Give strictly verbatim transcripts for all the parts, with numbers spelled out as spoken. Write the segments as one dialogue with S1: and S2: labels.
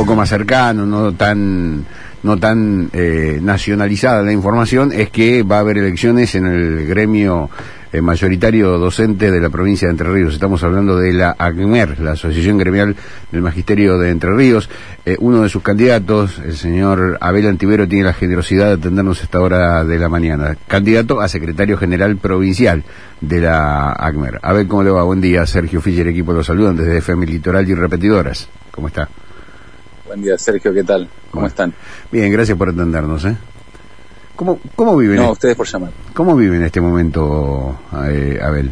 S1: poco más cercano, no tan no tan eh, nacionalizada la información, es que va a haber elecciones en el gremio eh, mayoritario docente de la provincia de Entre Ríos. Estamos hablando de la ACMER, la Asociación Gremial del Magisterio de Entre Ríos. Eh, uno de sus candidatos, el señor Abel Antivero, tiene la generosidad de atendernos a esta hora de la mañana. Candidato a secretario general provincial de la ACMER. Abel, ¿cómo le va? Buen día. Sergio Fischer, equipo, los saludan desde F M Litoral y Repetidoras. ¿Cómo está?
S2: Buen día, Sergio, ¿qué tal? ¿Cómo bueno. están?
S1: Bien, gracias por atendernos, ¿eh? ¿Cómo, cómo viven?
S2: No, ustedes por llamar.
S1: ¿Cómo viven en este momento, eh, Abel?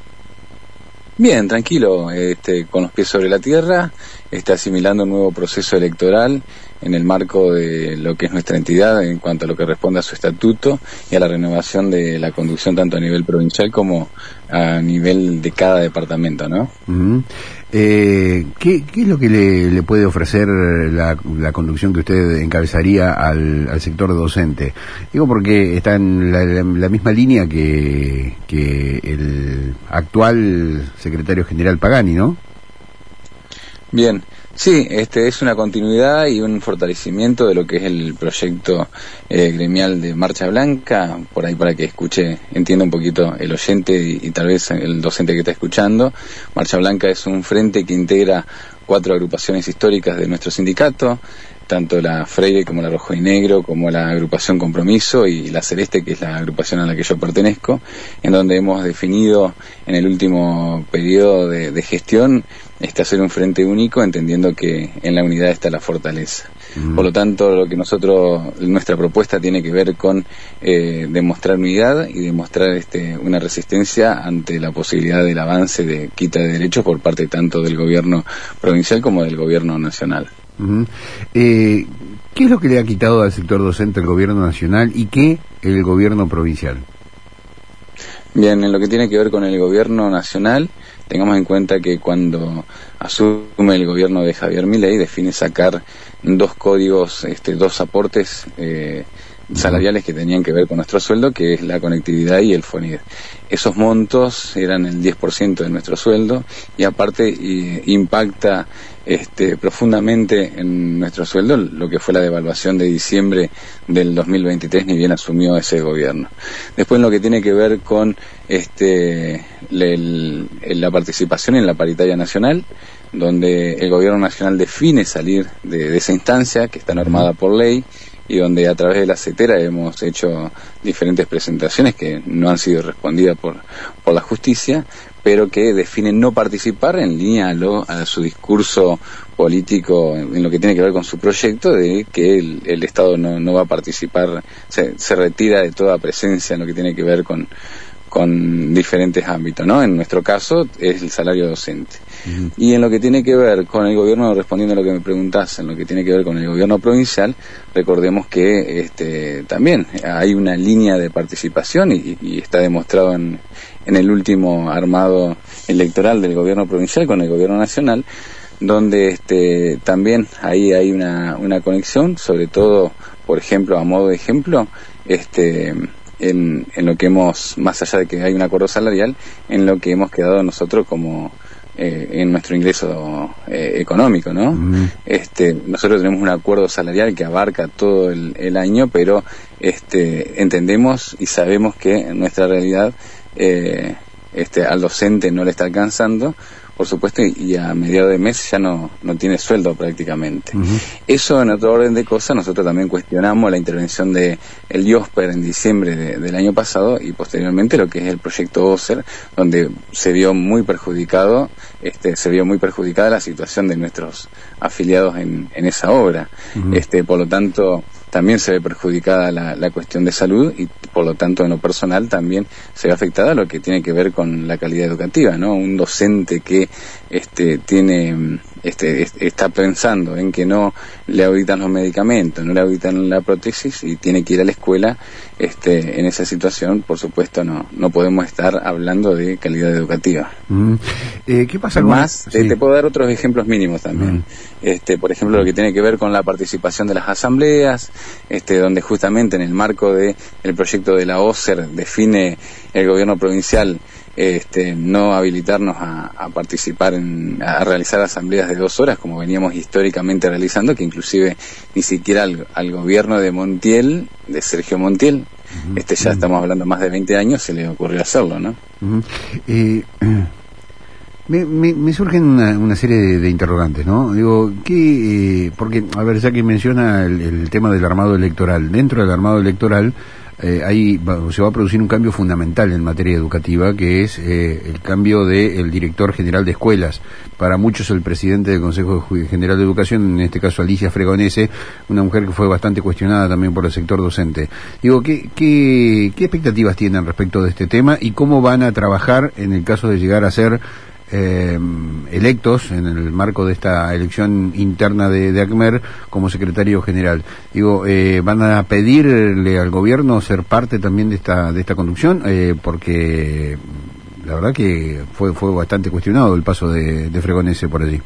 S2: Bien, tranquilo, este, con los pies sobre la tierra, está asimilando un nuevo proceso electoral en el marco de lo que es nuestra entidad en cuanto a lo que responde a su estatuto y a la renovación de la conducción tanto a nivel provincial como a nivel de cada departamento, ¿no? Uh-huh.
S1: eh, ¿qué, ¿Qué es lo que le, le puede ofrecer la, la conducción que usted encabezaría al, al sector docente? Digo porque está en la, la, la misma línea que, que el actual secretario general Pagani, ¿no?
S2: Bien, sí, este es una continuidad y un fortalecimiento de lo que es el proyecto eh, gremial de Marcha Blanca, por ahí para que escuche, entienda un poquito el oyente y, y tal vez el docente que está escuchando. Marcha Blanca es un frente que integra cuatro agrupaciones históricas de nuestro sindicato, tanto la Freire como la Rojo y Negro, como la agrupación Compromiso y la Celeste, que es la agrupación a la que yo pertenezco, en donde hemos definido en el último periodo de, de gestión este hacer un frente único, entendiendo que en la unidad está la fortaleza. Mm. Por lo tanto, lo que nosotros, nuestra propuesta tiene que ver con eh, demostrar unidad y demostrar este, una resistencia ante la posibilidad del avance de quita de derechos por parte tanto del gobierno provincial como del gobierno nacional.
S1: Uh-huh. eh, ¿Qué es lo que le ha quitado al sector docente el gobierno nacional y qué el gobierno provincial?
S2: Bien, en lo que tiene que ver con el gobierno nacional, tengamos en cuenta que cuando asume el gobierno de Javier Milei define sacar dos códigos, este, dos aportes eh, salariales que tenían que ver con nuestro sueldo, que es la conectividad y el FONID. Esos montos eran el diez por ciento de nuestro sueldo y aparte eh, impacta este, profundamente en nuestro sueldo lo que fue la devaluación de diciembre del dos mil veintitrés, ni bien asumió ese gobierno. Después, en lo que tiene que ver con este, el, la participación en la paritaria nacional, donde el gobierno nacional define salir de, de esa instancia que está normada por ley, y donde a través de la CETERA hemos hecho diferentes presentaciones que no han sido respondidas por, por la justicia, pero que definen no participar en línea a, lo, a su discurso político en, en lo que tiene que ver con su proyecto de que el, el Estado no, no va a participar, se, se retira de toda presencia en lo que tiene que ver con con diferentes ámbitos, ¿no? En nuestro caso es el salario docente. Uh-huh. Y en lo que tiene que ver con el gobierno, respondiendo a lo que me preguntás, en lo que tiene que ver con el gobierno provincial, recordemos que este también hay una línea de participación y, y está demostrado en, en el último armado electoral del gobierno provincial con el gobierno nacional, donde este también ahí hay una, una conexión, sobre todo, por ejemplo, a modo de ejemplo, este En, en lo que hemos, más allá de que hay un acuerdo salarial, en lo que hemos quedado nosotros como eh, en nuestro ingreso eh, económico, ¿no? Uh-huh. Este, nosotros tenemos un acuerdo salarial que abarca todo el, el año, pero este, entendemos y sabemos que en nuestra realidad eh, este, al docente no le está alcanzando, por supuesto, y a mediados de mes ya no, no tiene sueldo prácticamente. Uh-huh. Eso, en otro orden de cosas, nosotros también cuestionamos la intervención de el IOSPER en diciembre de, del año pasado y posteriormente lo que es el proyecto OSER, donde se vio muy perjudicado, este, se vio muy perjudicada la situación de nuestros afiliados en, en esa obra. Uh-huh. Este, por lo tanto, también se ve perjudicada la, la cuestión de salud y por lo tanto en lo personal también se ve afectada lo que tiene que ver con la calidad educativa, ¿no? Un docente que este tiene este está pensando en que no le auditan los medicamentos, no le auditan la prótesis y tiene que ir a la escuela, este en esa situación, por supuesto, no no podemos estar hablando de calidad educativa. Mm.
S1: Eh, ¿qué pasa con
S2: más? Sí. Te, te puedo dar otros ejemplos mínimos también. Mm. Este, por ejemplo, lo que tiene que ver con la participación de las asambleas, este, donde justamente en el marco de el proyecto de la OSER define el gobierno provincial este, no habilitarnos a, a participar en, a realizar asambleas de dos horas como veníamos históricamente realizando, que inclusive ni siquiera al, al gobierno de Montiel, de Sergio Montiel, uh-huh. este ya uh-huh. estamos hablando más de veinte años, se le ocurrió hacerlo, ¿no?
S1: Uh-huh. eh, Me, me, me surgen una, una serie de, de interrogantes, ¿no? Digo, ¿qué? Eh, porque, a ver, ya que menciona el, el tema del armado electoral, dentro del armado electoral eh, ahí va, se va a producir un cambio fundamental en materia educativa, que es eh, el cambio del director general de escuelas. Para muchos el presidente del Consejo General de Educación, en este caso Alicia Fregonese, una mujer que fue bastante cuestionada también por el sector docente. Digo, ¿qué, qué, qué expectativas tienen respecto de este tema y cómo van a trabajar en el caso de llegar a ser Eh, electos en el marco de esta elección interna de, de ACMER como secretario general? Digo, eh, ¿van a pedirle al gobierno ser parte también de esta de esta conducción? Eh, porque la verdad que fue fue bastante cuestionado el paso de, de Fregonese por allí.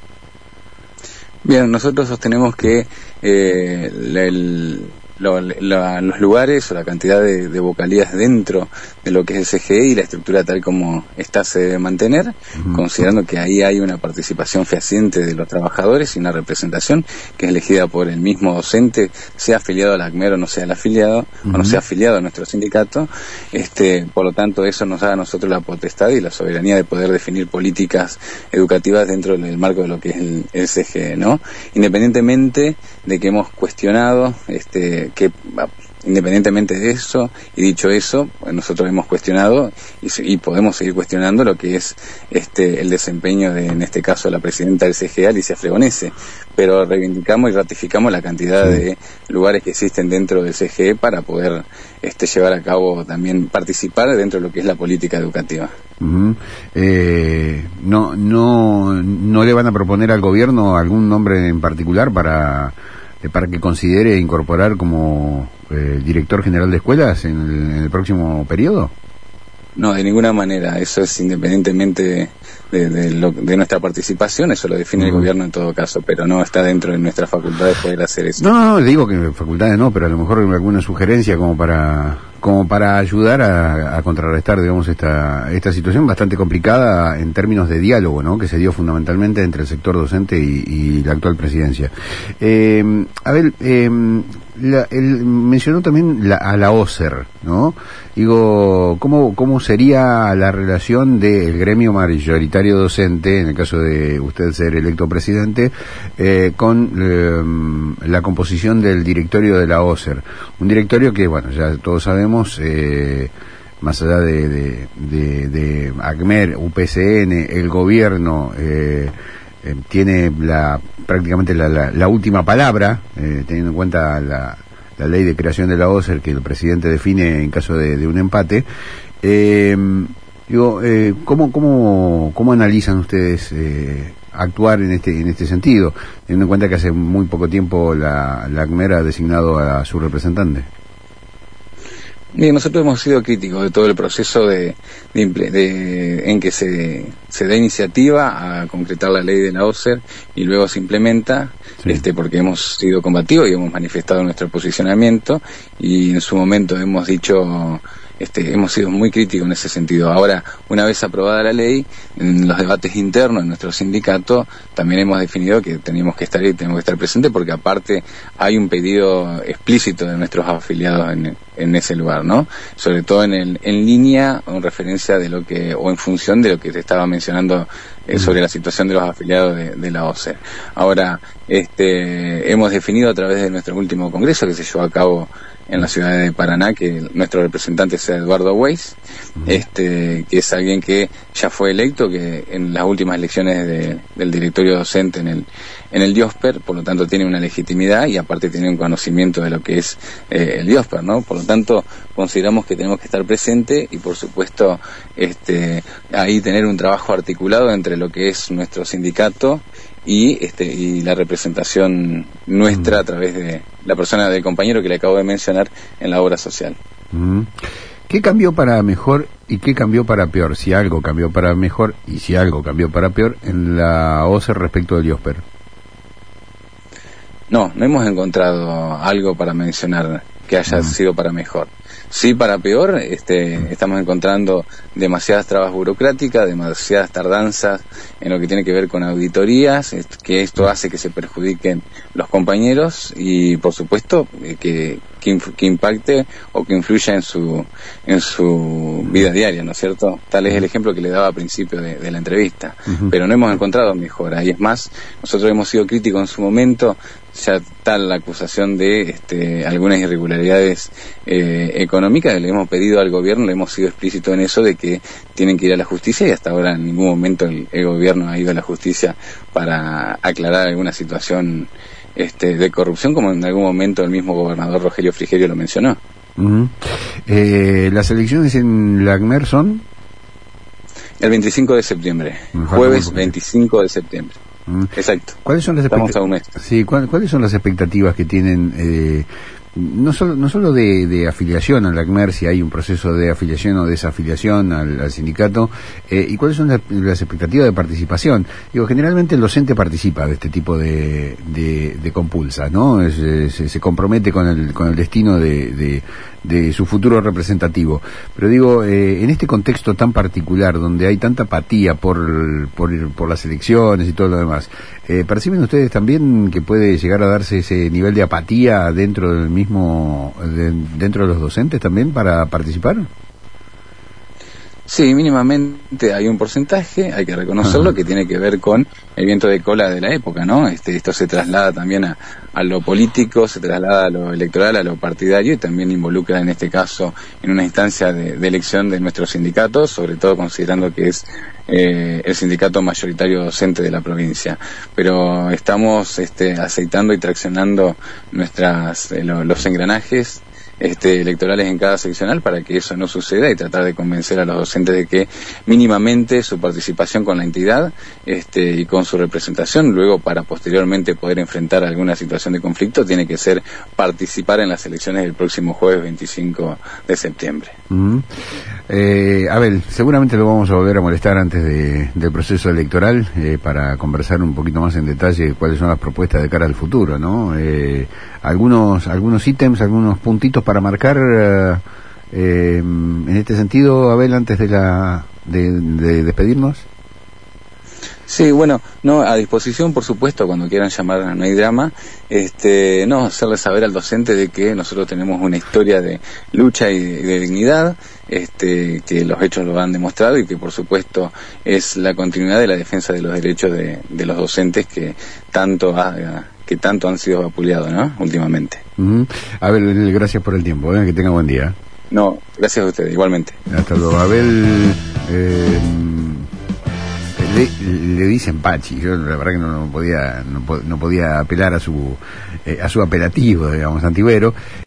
S2: Bien, nosotros sostenemos que eh, el Lo, la, los lugares o la cantidad de, de vocalías dentro de lo que es el C G E y la estructura tal como está se debe mantener, uh-huh. considerando que ahí hay una participación fehaciente de los trabajadores y una representación que es elegida por el mismo docente, sea afiliado a la ACMER o no sea el afiliado, uh-huh. o no sea afiliado a nuestro sindicato. Este, por lo tanto, eso nos da a nosotros la potestad y la soberanía de poder definir políticas educativas dentro del marco de lo que es el, el C G E, ¿no? Independientemente de que hemos cuestionado este que independientemente de eso, y dicho eso, pues nosotros hemos cuestionado y, y podemos seguir cuestionando lo que es este el desempeño de, en este caso, la presidenta del C G E, Alicia Fregonese, pero reivindicamos y ratificamos la cantidad sí. de lugares que existen dentro del C G E para poder este llevar a cabo, también participar dentro de lo que es la política educativa.
S1: Uh-huh. eh, no, no, ¿No le van a proponer al gobierno algún nombre en particular para para que considere incorporar como eh, director general de escuelas en el, en el próximo periodo?
S2: No, de ninguna manera. Eso es independientemente de, de, de, lo, de nuestra participación. Eso lo define uh-huh. el gobierno en todo caso, pero no está dentro de nuestras facultades poder hacer eso.
S1: No, no, digo que facultades no, pero a lo mejor alguna sugerencia como para como para ayudar a, a contrarrestar, digamos, esta esta situación bastante complicada en términos de diálogo, ¿no?, que se dio fundamentalmente entre el sector docente y, y la actual presidencia. Eh, a ver, eh, la, él mencionó también la, a la OSER, ¿no? Digo, ¿cómo, cómo sería la relación del gremio mayoritario docente, en el caso de usted ser electo presidente, eh, con eh, la composición del directorio de la OSER? Un directorio que, bueno, ya todos sabemos, Eh, más allá de, de, de, de ACMER, U P C N, el gobierno eh, eh, tiene la prácticamente la, la, la última palabra, eh, teniendo en cuenta la, la ley de creación de la OSER que el presidente define en caso de, de un empate. Eh, digo, eh, ¿cómo, cómo, ¿cómo analizan ustedes eh, actuar en este en este sentido, teniendo en cuenta que hace muy poco tiempo la, la ACMER ha designado a su representante?
S2: Bien, nosotros hemos sido críticos de todo el proceso de, de, de en que se, se da iniciativa a concretar la ley de la OSER y luego se implementa, sí. este porque hemos sido combativos y hemos manifestado nuestro posicionamiento y en su momento hemos dicho Este, hemos sido muy críticos en ese sentido. Ahora, una vez aprobada la ley, en los debates internos de nuestro sindicato, también hemos definido que tenemos que estar y tenemos que estar presentes, porque aparte hay un pedido explícito de nuestros afiliados en, en ese lugar, ¿no? Sobre todo en, el, en línea o en referencia de lo que, o en función de lo que te estaba mencionando eh, sobre la situación de los afiliados de, de la OSER. Ahora, este, hemos definido a través de nuestro último congreso que se llevó a cabo en la ciudad de Paraná, que nuestro representante sea Eduardo Weiss, uh-huh. este, que es alguien que ya fue electo, que en las últimas elecciones de, del directorio docente en el en el DIOSPER, por lo tanto tiene una legitimidad y aparte tiene un conocimiento de lo que es eh, el DIOSPER, ¿no? Por lo tanto, consideramos que tenemos que estar presentes y, por supuesto, este, ahí tener un trabajo articulado entre lo que es nuestro sindicato y este y la representación nuestra a través de la persona del compañero que le acabo de mencionar en la obra social.
S1: Mm. ¿Qué cambió para mejor y qué cambió para peor? Si algo cambió para mejor y si algo cambió para peor en la OSER respecto del DIOSPER.
S2: No, no hemos encontrado algo para mencionar que haya uh-huh. sido para mejor. Sí, para peor, este, estamos encontrando demasiadas trabas burocráticas, demasiadas tardanzas en lo que tiene que ver con auditorías, que esto hace que se perjudiquen los compañeros y, por supuesto, que, que, que impacte o que influya en su en su vida diaria, ¿no es cierto? Tal es el ejemplo que le daba al principio de, de la entrevista. Uh-huh. Pero no hemos encontrado mejora, y es más, nosotros hemos sido críticos en su momento. Ya está la acusación de este, algunas irregularidades eh, económicas. Le hemos pedido al gobierno, le hemos sido explícitos en eso, de que tienen que ir a la justicia, y hasta ahora en ningún momento el, el gobierno ha ido a la justicia para aclarar alguna situación este, de corrupción, como en algún momento el mismo gobernador Rogelio Frigerio lo mencionó.
S1: Uh-huh. eh, ¿Las elecciones en la ACMER son?
S2: El veinticinco de septiembre, jueves veinticinco de septiembre. Exacto.
S1: ¿Cuáles son las
S2: Estamos a un mes.
S1: Sí, ¿cuáles son las expectativas que tienen, eh, no solo no solo de, de afiliación a la ACMER, si hay un proceso de afiliación o desafiliación al, al sindicato, eh, y cuáles son las, las expectativas de participación? Digo, generalmente el docente participa de este tipo de, de, de compulsas, ¿no? Es, es, se compromete con el con el destino de, de, de su futuro representativo. Pero digo, eh, en este contexto tan particular, donde hay tanta apatía por, por, por las elecciones y todo lo demás, eh, ¿perciben ustedes también que puede llegar a darse ese nivel de apatía dentro del mismo, de, dentro de los docentes también para participar?
S2: Sí, mínimamente hay un porcentaje, hay que reconocerlo, Ajá. que tiene que ver con el viento de cola de la época, ¿no? Este, esto se traslada también a, a lo político, se traslada a lo electoral, a lo partidario, y también involucra en este caso en una instancia de, de elección de nuestros sindicatos, sobre todo considerando que es eh, el sindicato mayoritario docente de la provincia. Pero estamos este, aceitando y traccionando nuestras eh, lo, los engranajes Este, electorales en cada seccional para que eso no suceda, y tratar de convencer a los docentes de que mínimamente su participación con la entidad este, y con su representación, luego para posteriormente poder enfrentar alguna situación de conflicto, tiene que ser participar en las elecciones del próximo jueves veinticinco de septiembre.
S1: Uh-huh. eh, Abel, seguramente lo vamos a volver a molestar antes de, del proceso electoral eh, para conversar un poquito más en detalle cuáles son las propuestas de cara al futuro, ¿no? Eh, algunos algunos ítems, algunos puntitos para marcar uh, eh, en este sentido, Abel, antes de la de, de despedirnos.
S2: Sí, bueno, no, a disposición, por supuesto, cuando quieran llamar, no hay drama. Este, no, hacerle saber al docente de que nosotros tenemos una historia de lucha y de, de dignidad, este, que los hechos lo han demostrado, y que por supuesto es la continuidad de la defensa de los derechos de, de los docentes que tanto ha, que tanto han sido vapuleados, ¿no? Últimamente.
S1: Uh-huh. Abel, gracias por el tiempo, ¿eh? Que tenga buen día.
S2: No, gracias a ustedes, igualmente.
S1: Hasta luego. Abel, eh, le, le dicen Pachi. Yo la verdad que no, no podía no, no podía apelar a su eh, a su apelativo, digamos, antigüero.